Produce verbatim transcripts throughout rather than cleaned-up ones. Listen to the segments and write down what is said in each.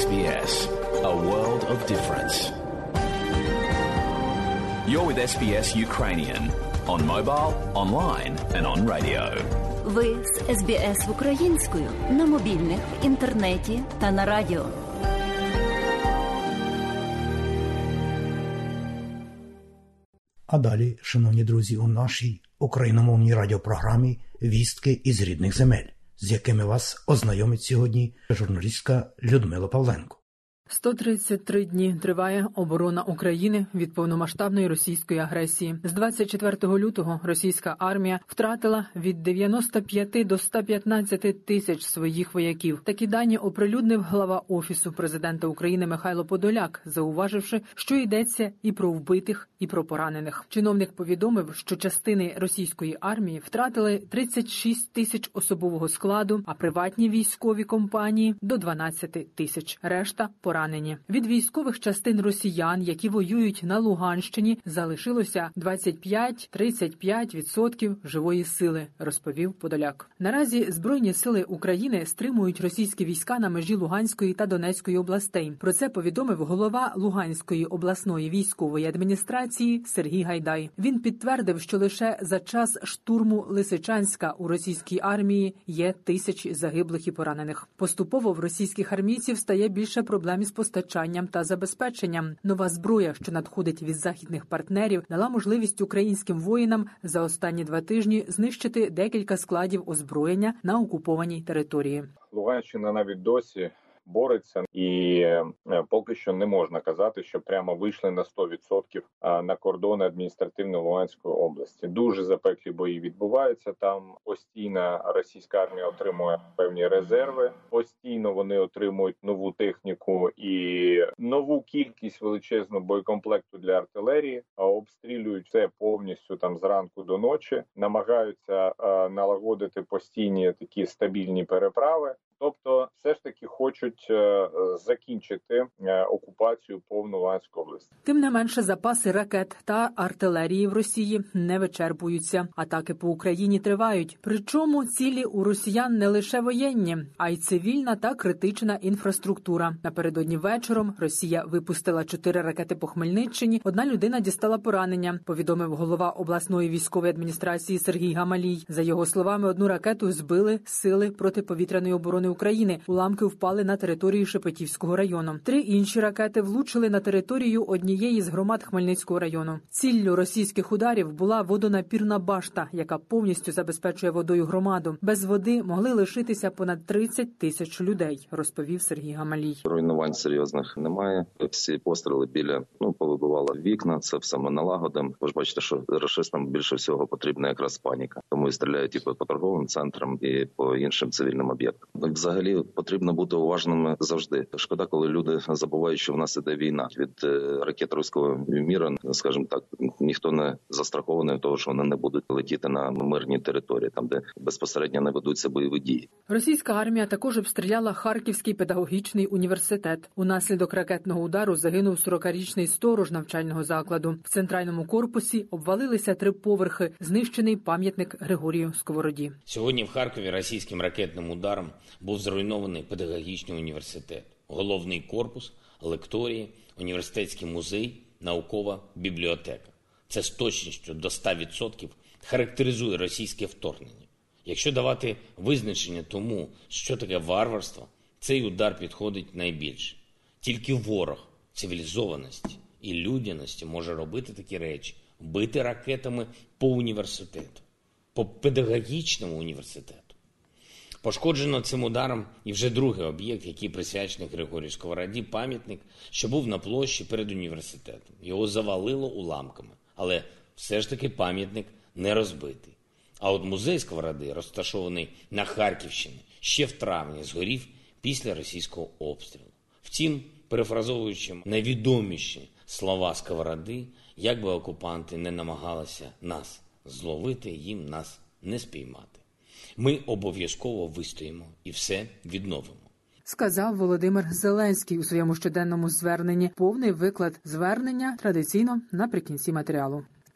ес бі ес, a world of difference. You're with ес бі ес Ukrainian on mobile, online and on radio. Ви з ес бі ес українською на мобільних, інтернеті та на радіо. А далі, шановні друзі, у нашій україномовній радіопрограмі «Вістки із рідних земель», з якими вас ознайомить сьогодні журналістка Людмила Павленко. сто тридцять три дні триває оборона України від повномасштабної російської агресії. З двадцять четвертого лютого російська армія втратила від дев'яноста п'яти до ста п'ятнадцяти тисяч своїх вояків. Такі дані оприлюднив глава Офісу президента України Михайло Подоляк, зауваживши, що йдеться і про вбитих, і про поранених. Чиновник повідомив, що частини російської армії втратили тридцять шість тисяч особового складу, а приватні військові компанії – до дванадцяти тисяч. Решта – поранені. Від військових частин росіян, які воюють на Луганщині, залишилося двадцять п'ять - тридцять п'ять відсотків живої сили, розповів Подоляк. Наразі Збройні сили України стримують російські війська на межі Луганської та Донецької областей. Про це повідомив голова Луганської обласної військової адміністрації Сергій Гайдай. Він підтвердив, що лише за час штурму Лисичанська у російській армії є тисячі загиблих і поранених. Поступово в російських армійців стає більше проблем із постачанням та забезпеченням. Нова зброя, що надходить від західних партнерів, дала можливість українським воїнам за останні два тижні знищити декілька складів озброєння на окупованій території. Луганщина навіть досі бореться, і поки що не можна казати, що прямо вийшли на сто відсотків на кордони адміністративної Луганської області. Дуже запеклі бої відбуваються там. Постійно російська армія отримує певні резерви, постійно вони отримують нову техніку і нову кількість величезну боєкомплекту для артилерії, а обстрілюють все повністю там зранку до ночі, намагаються налагодити постійні такі стабільні переправи. Тобто, все ж таки хочуть е, закінчити е, окупацію повну Луганської області. Тим не менше, запаси ракет та артилерії в Росії не вичерпуються. Атаки по Україні тривають. Причому цілі у росіян не лише воєнні, а й цивільна та критична інфраструктура. Напередодні вечором Росія випустила чотири ракети по Хмельниччині. Одна людина дістала поранення, повідомив голова обласної військової адміністрації Сергій Гамалій. За його словами, одну ракету збили сили протиповітряної оборони України. Уламки впали на територію Шепетівського району. Три інші ракети влучили на територію однієї з громад Хмельницького району. Ціллю російських ударів була водонапірна башта, яка повністю забезпечує водою громаду. Без води могли лишитися понад тридцять тисяч людей, розповів Сергій Гамалій. Руйнувань серйозних немає. Всі постріли біля, ну, повибивало вікна, це все ми налагодимо. Ви ж бачите, що рашистам більше всього потрібна якраз паніка. Тому і стріляють і по торговим центрам, і по іншим цивільним об'єктам. Взагалі потрібно бути уважними завжди. Шкода, коли люди забувають, що в нас іде війна. Від ракет руського міра, скажімо так, ніхто не застрахований того, що вони не будуть летіти на мирні території, там де безпосередньо не ведуться бойові дії. Російська армія також обстріляла Харківський педагогічний університет. Унаслідок ракетного удару загинув сорокарічний сторож навчального закладу. В центральному корпусі обвалилися три поверхи, знищений пам'ятник Григорію Сковороді. Сьогодні в Харкові російським ракетним ударом був зруйнований педагогічний університет, головний корпус, лекторії, університетський музей, наукова бібліотека. Це з точністю до ста відсотків характеризує російське вторгнення. Якщо давати визначення тому, що таке варварство, цей удар підходить найбільше. Тільки ворог цивілізованості і людяності може робити такі речі, бити ракетами по університету, по педагогічному університету. Пошкоджено цим ударом і вже другий об'єкт, який присвячений Григорію Сковороді, пам'ятник, що був на площі перед університетом. Його завалило уламками, але все ж таки пам'ятник не розбитий. А от музей Сковороди, розташований на Харківщині, ще в травні згорів після російського обстрілу. Втім, перефразовуючи найвідоміші слова Сковороди, як би окупанти не намагалися нас зловити, їм нас не спіймати. Ми обов'язково вистоїмо і все відновимо. Сказав Володимир Зеленський у своєму щоденному зверненні. Повний виклад звернення традиційно наприкінці матеріалу.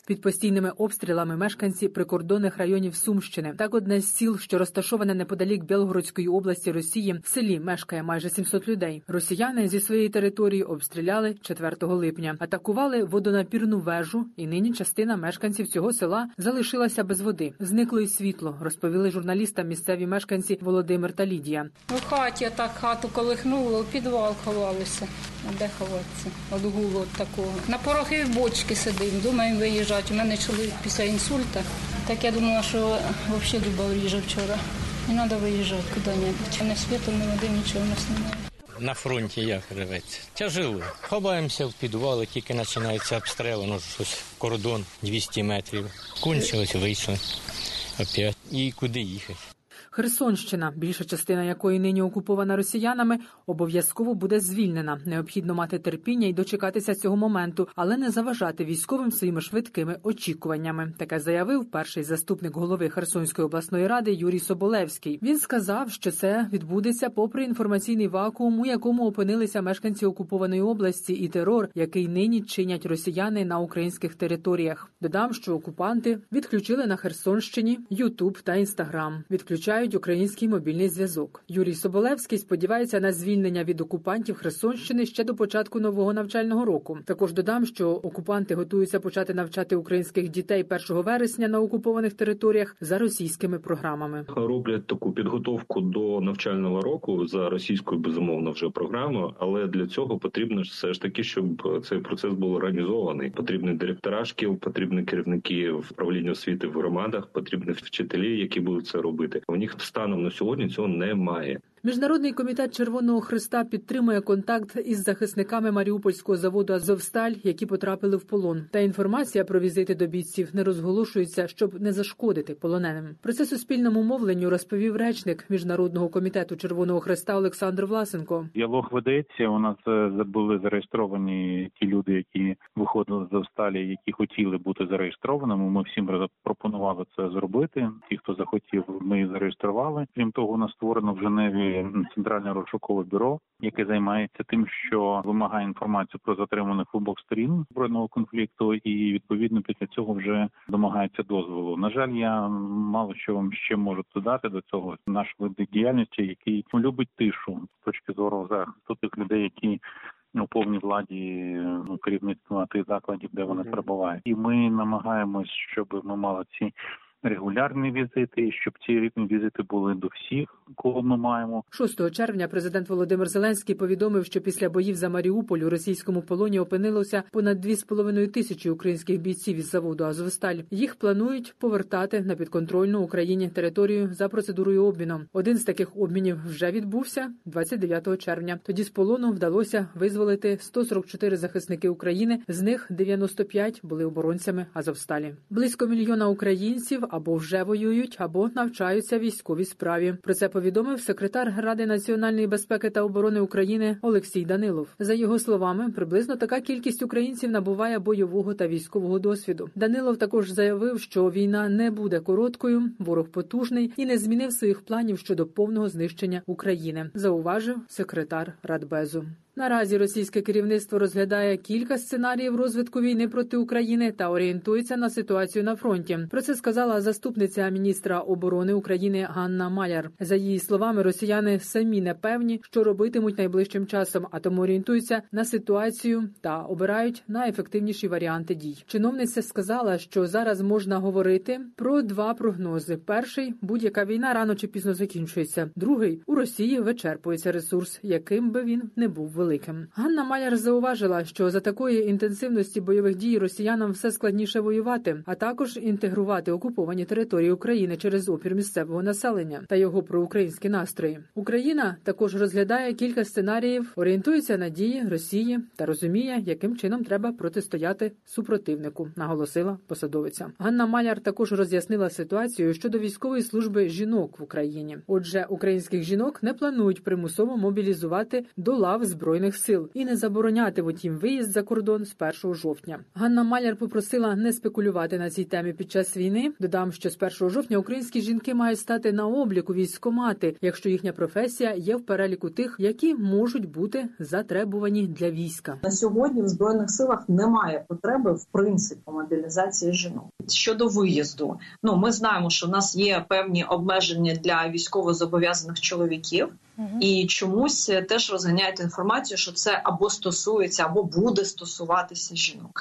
Під постійними обстрілами мешканці прикордонних районів Сумщини. Так, одне з сіл, що розташоване неподалік Білгородської області Росії, в селі мешкає майже сімсот людей. Росіяни зі своєї території обстріляли четвертого липня. Атакували водонапірну вежу, і нині частина мешканців цього села залишилася без води. Зникло й світло, розповіли журналістам місцеві мешканці Володимир та Лідія. У хаті так хату колихнуло, у підвал ховалися. А де ховатися? От гулу от такого. На порохи в бочки сидимо, думаємо виїжджати. У мене чоловік після інсульта. Так я думала, що взагалі Люба вріже вчора. Не треба виїжджати куди-небудь. Не світу, не води, нічого в нас немає. На фронті як живеться? Тяжело. Ховаємося в підвали, тільки починається обстріл, ну щось кордон двісті метрів. Кончилось, вийшли опять. І куди їхати? Херсонщина, більша частина якої нині окупована росіянами, обов'язково буде звільнена. Необхідно мати терпіння і дочекатися цього моменту, але не заважати військовим своїми швидкими очікуваннями. Таке заявив перший заступник голови Херсонської обласної ради Юрій Соболевський. Він сказав, що це відбудеться попри інформаційний вакуум, у якому опинилися мешканці окупованої області, і терор, який нині чинять росіяни на українських територіях. Додам, що окупанти відключили на Херсонщині Ютуб та Інстаграм. Відключають український мобільний зв'язок. Юрій Соболевський сподівається на звільнення від окупантів Херсонщини ще до початку нового навчального року. Також додам, що окупанти готуються почати навчати українських дітей першого вересня на окупованих територіях за російськими програмами. Роблять таку підготовку до навчального року за російською, безумовно, вже програмою, але для цього потрібно все ж таки, щоб цей процес був організований. Потрібні директора шкіл, потрібні керівники управління освіти в громадах, потрібні вчителі, які будуть це робити. У них станом на сьогодні цього немає. Міжнародний комітет Червоного Хреста підтримує контакт із захисниками Маріупольського заводу «Азовсталь», які потрапили в полон. Та інформація про візити до бійців не розголошується, щоб не зашкодити полоненим. Про це суспільному мовленню розповів речник Міжнародного комітету Червоного Хреста Олександр Власенко. Діалог ведеться. У нас були зареєстровані ті люди, які виходили з «Азовсталі», які хотіли бути зареєстрованими. Ми всім пропонували це зробити. Ті, хто захотів, ми їх зареєстрували. Крім того, у нас створено в Женеві Центральне розшукове бюро, яке займається тим, що вимагає інформацію про затриманих в обох сторін збройного конфлікту, і відповідно після цього вже домагається дозволу. На жаль, я мало що вам ще можу додати до цього. Наш вид діяльності, який любить тишу з точки зору захисту тих людей, які у повній владі, ну, керівництва тих закладів, де вони перебувають. І ми намагаємось, щоб ми мали ці регулярні візити, щоб ці візити були до всіх, кого ми маємо. шостого червня президент Володимир Зеленський повідомив, що після боїв за Маріуполь у російському полоні опинилося понад дві з половиною тисячі українських бійців із заводу «Азовсталь». Їх планують повертати на підконтрольну Україні територію за процедурою обміну. Один з таких обмінів вже відбувся двадцять дев'ятого червня. Тоді з полону вдалося визволити сто сорок чотири захисники України, з них дев'яносто п'ять були оборонцями «Азовсталі». Близько мільйона українців або вже воюють, або навчаються військовій справі. Про це повідомив секретар Ради національної безпеки та оборони України Олексій Данилов. За його словами, приблизно така кількість українців набуває бойового та військового досвіду. Данилов також заявив, що війна не буде короткою, ворог потужний і не змінив своїх планів щодо повного знищення України, зауважив секретар Радбезу. Наразі російське керівництво розглядає кілька сценаріїв розвитку війни проти України та орієнтується на ситуацію на фронті. Про це сказала заступниця міністра оборони України Ганна Маляр. За її словами, росіяни самі не певні, що робитимуть найближчим часом, а тому орієнтуються на ситуацію та обирають найефективніші варіанти дій. Чиновниця сказала, що зараз можна говорити про два прогнози. Перший – будь-яка війна рано чи пізно закінчується. Другий – у Росії вичерпується ресурс, яким би він не був великим. Ганна Маляр зауважила, що за такої інтенсивності бойових дій росіянам все складніше воювати, а також інтегрувати окуповані території України через опір місцевого населення та його проукраїнські настрої. Україна також розглядає кілька сценаріїв, орієнтується на дії Росії та розуміє, яким чином треба протистояти супротивнику, наголосила посадовиця. Ганна Маляр також роз'яснила ситуацію щодо військової служби жінок в Україні. Отже, українських жінок не планують примусово мобілізувати до лав збройних Збройних сил і не заборонятимуть їм виїзд за кордон з першого жовтня. Ганна Маляр попросила не спекулювати на цій темі під час війни. Додам, що з першого жовтня українські жінки мають стати на облік у військкомати, якщо їхня професія є в переліку тих, які можуть бути затребувані для війська. На сьогодні в Збройних силах немає потреби в принципі мобілізації жінок. Щодо виїзду, ну ми знаємо, що в нас є певні обмеження для військовозобов'язаних чоловіків. Uh-huh. І чомусь теж розганяють інформацію, що це або стосується, або буде стосуватися жінок.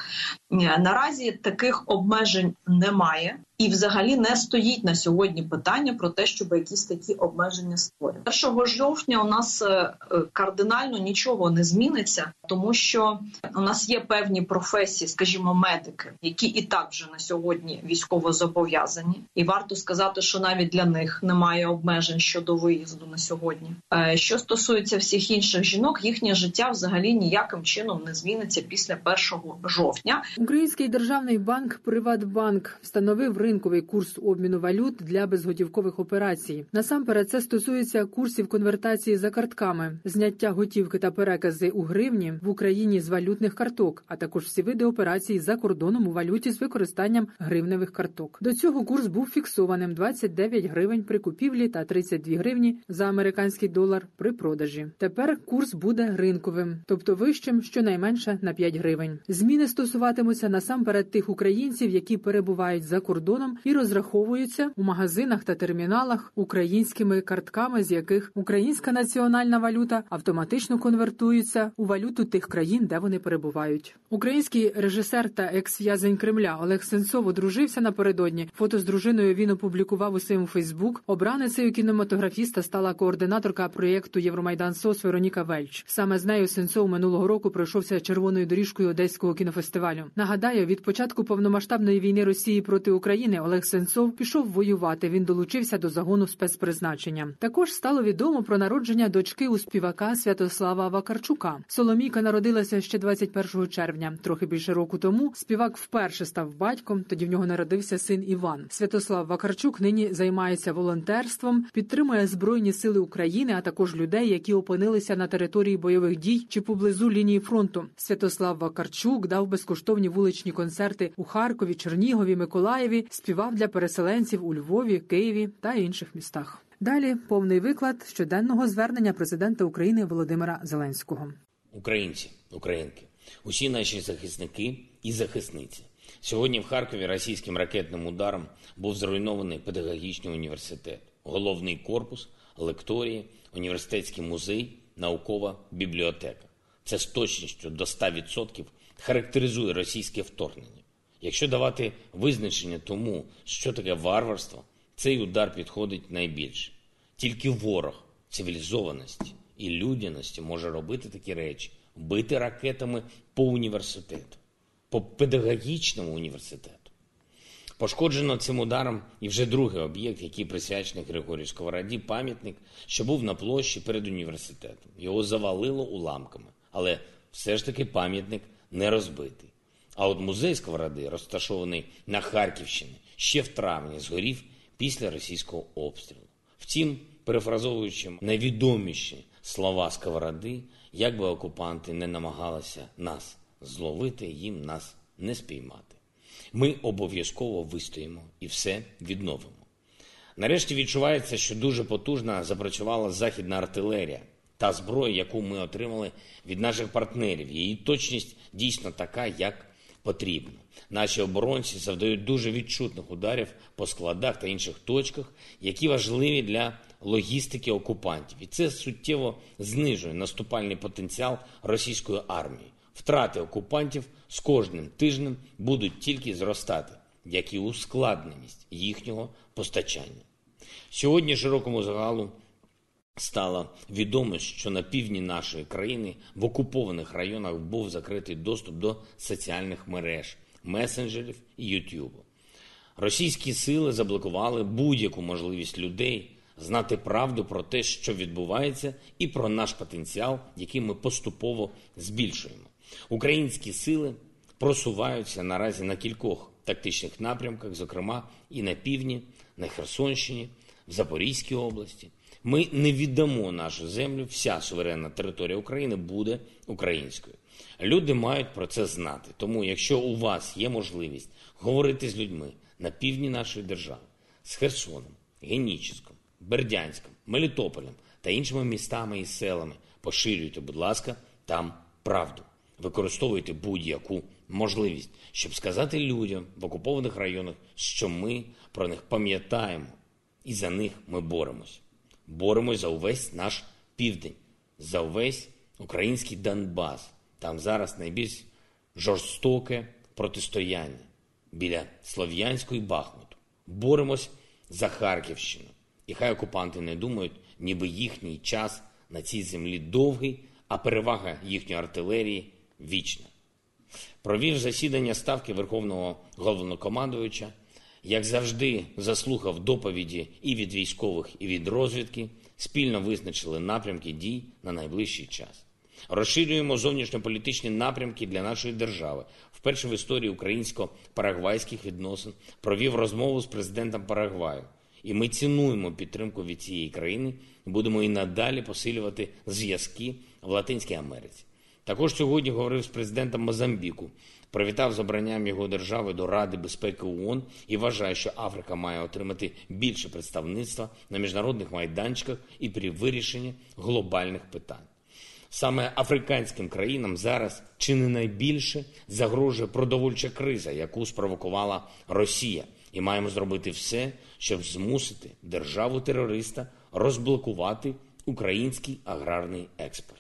Наразі таких обмежень немає. І взагалі не стоїть на сьогодні питання про те, щоб якісь такі обмеження створювати. першого жовтня у нас кардинально нічого не зміниться, тому що у нас є певні професії, скажімо, медики, які і так вже на сьогодні військово зобов'язані. І варто сказати, що навіть для них немає обмежень щодо виїзду на сьогодні. Що стосується всіх інших жінок, їхнє життя взагалі ніяким чином не зміниться після першого жовтня. Український державний банк «Приватбанк» встановив ринковий курс обміну валют для безготівкових операцій. Насамперед, це стосується курсів конвертації за картками, зняття готівки та перекази у гривні в Україні з валютних карток, а також всі види операцій за кордоном у валюті з використанням гривневих карток. До цього курс був фіксованим – двадцять дев'ять гривень при купівлі та тридцять дві гривні за американський долар при продажі. Тепер курс буде ринковим, тобто вищим щонайменше на п'ять гривень. Зміни стосуватимуться насамперед тих українців, які перебувають за кордоном і розраховуються у магазинах та терміналах українськими картками, з яких українська національна валюта автоматично конвертується у валюту тих країн, де вони перебувають. Український режисер та екс-в'язень Кремля Олег Сенцов одружився напередодні. Фото з дружиною він опублікував у своєму Фейсбук. Обраницею кінематографіста стала координаторка проєкту «Євромайдан СОС» Вероніка Вельч. Саме з нею Сенцов минулого року пройшовся червоною доріжкою Одеського кінофестивалю. Нагадаю, від початку повномасштабної війни Росії проти України Олег Сенцов пішов воювати. Він долучився до загону спецпризначення. Також стало відомо про народження дочки у співака Святослава Вакарчука. Соломійка народилася ще двадцять першого червня. Трохи більше року тому співак вперше став батьком, тоді в нього народився син Іван. Святослав Вакарчук нині займається волонтерством, підтримує Збройні сили України, а також людей, які опинилися на території бойових дій чи поблизу лінії фронту. Святослав Вакарчук дав безкоштовні вуличні концерти у Харкові, Чернігові, Миколаєві, співав для переселенців у Львові, Києві та інших містах. Далі повний виклад щоденного звернення президента України Володимира Зеленського. Українці, українки, усі наші захисники і захисниці. Сьогодні в Харкові російським ракетним ударом був зруйнований педагогічний університет, головний корпус, лекторії, університетський музей, наукова бібліотека. Це з точністю до ста відсотків характеризує російське вторгнення. Якщо давати визначення тому, що таке варварство, цей удар підходить найбільше. Тільки ворог цивілізованості і людяності може робити такі речі, бити ракетами по університету, по педагогічному університету. Пошкоджено цим ударом і вже другий об'єкт, який присвячений Григорію Сковороді, пам'ятник, що був на площі перед університетом. Його завалило уламками, але все ж таки пам'ятник не розбитий. А от музей Сковороди, розташований на Харківщині, ще в травні згорів після російського обстрілу. Втім, перефразовуючи найвідоміші слова Сковороди, як би окупанти не намагалися нас зловити, їм нас не спіймати. Ми обов'язково вистоїмо і все відновимо. Нарешті відчувається, що дуже потужно запрацювала західна артилерія. Та зброя, яку ми отримали від наших партнерів, її точність дійсно така, як потрібно. Наші оборонці завдають дуже відчутних ударів по складах та інших точках, які важливі для логістики окупантів. І це суттєво знижує наступальний потенціал російської армії. Втрати окупантів з кожним тижнем будуть тільки зростати, як і ускладненість їхнього постачання. Сьогодні широкому загалу стало відомо, що на півдні нашої країни в окупованих районах був закритий доступ до соціальних мереж, месенджерів і Ютубу. Російські сили заблокували будь-яку можливість людей знати правду про те, що відбувається, і про наш потенціал, який ми поступово збільшуємо. Українські сили просуваються наразі на кількох тактичних напрямках, зокрема і на півдні, на Херсонщині, в Запорізькій області. Ми не віддамо нашу землю, вся суверенна територія України буде українською. Люди мають про це знати. Тому, якщо у вас є можливість говорити з людьми на півдні нашої держави, з Херсоном, Геніческом, Бердянськом, Мелітополем та іншими містами і селами, поширюйте, будь ласка, там правду. Використовуйте будь-яку можливість, щоб сказати людям в окупованих районах, що ми про них пам'ятаємо і за них ми боремось. Боремось за увесь наш південь, за увесь український Донбас. Там зараз найбільш жорстоке протистояння біля Слов'янського і Бахмуту. Боремось за Харківщину. І хай окупанти не думають, ніби їхній час на цій землі довгий, а перевага їхньої артилерії вічна. Провів засідання Ставки Верховного Головнокомандувача. Як завжди, заслухав доповіді і від військових, і від розвідки. Спільно визначили напрямки дій на найближчий час. Розширюємо зовнішньополітичні напрямки для нашої держави. Вперше в історії українсько-парагвайських відносин провів розмову з президентом Парагваю. І ми цінуємо підтримку від цієї країни і будемо і надалі посилювати зв'язки в Латинській Америці. Також сьогодні говорив з президентом Мозамбіку, привітав з обранням його держави до Ради безпеки ООН і вважає, що Африка має отримати більше представництва на міжнародних майданчиках і при вирішенні глобальних питань. Саме африканським країнам зараз чи не найбільше загрожує продовольча криза, яку спровокувала Росія. І маємо зробити все, щоб змусити державу-терориста розблокувати український аграрний експорт.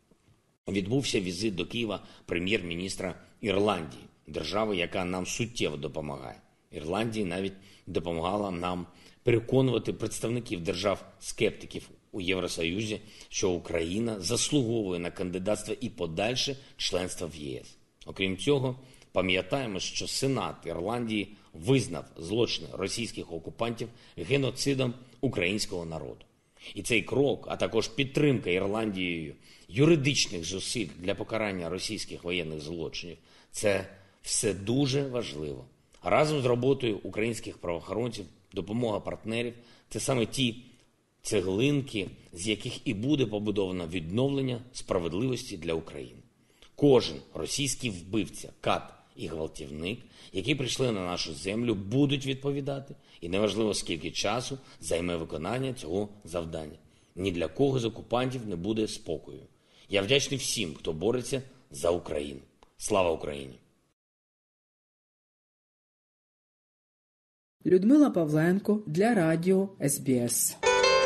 Відбувся візит до Києва прем'єр-міністра Ірландії, держави, яка нам суттєво допомагає. Ірландія навіть допомагала нам переконувати представників держав-скептиків у Євросоюзі, що Україна заслуговує на кандидатство і подальше членство в ЄС. Окрім цього, пам'ятаємо, що Сенат Ірландії визнав злочини російських окупантів геноцидом українського народу. І цей крок, а також підтримка Ірландією юридичних зусиль для покарання російських воєнних злочинів – це все дуже важливо. Разом з роботою українських правоохоронців, допомога партнерів – це саме ті цеглинки, з яких і буде побудовано відновлення справедливості для України. Кожен російський вбивця, кат і гвалтівник, які прийшли на нашу землю, будуть відповідати, і неважливо, скільки часу займе виконання цього завдання. Ні для кого з окупантів не буде спокою. Я вдячний всім, хто бореться за Україну. Слава Україні! Людмила Павленко для радіо ес бі ес.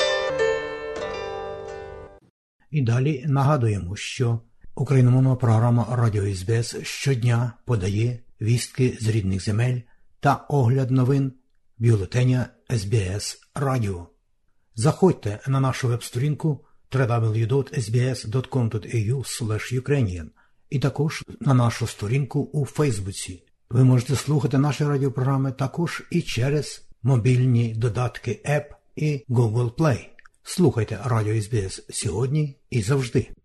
І далі нагадуємо, що україномовна програма Радіо ес бі ес щодня подає вістки з рідних земель та огляд новин бюлетеня ес бі ес Радіо. Заходьте на нашу веб-сторінку дабл ю дабл ю дабл ю крапка ес бі ес крапка ком крапка ей ю слеш юкрейніан і також на нашу сторінку у Фейсбуці. Ви можете слухати наші радіопрограми також і через мобільні додатки App і Google Play. Слухайте Радіо ес бі ес сьогодні і завжди.